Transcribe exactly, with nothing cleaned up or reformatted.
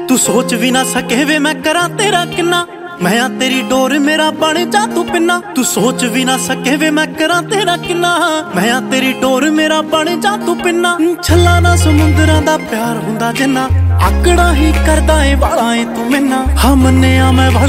तू सोच भी ना सके वे मैं करा तेरा किन्ना, मैं आ तेरी डोर मेरा बन जा तू पिन्ना। तू सोच भी ना सके वे मैं करा तेरा किन्ना, मैं आ तेरी डोर मेरा बन जा तू पिन्ना। छला ना समुंदरां दा प्यार हुंदा जिन्ना, आकड़ा ही करदा ए वाला ए तू मैना। हाँ मन्निया मैं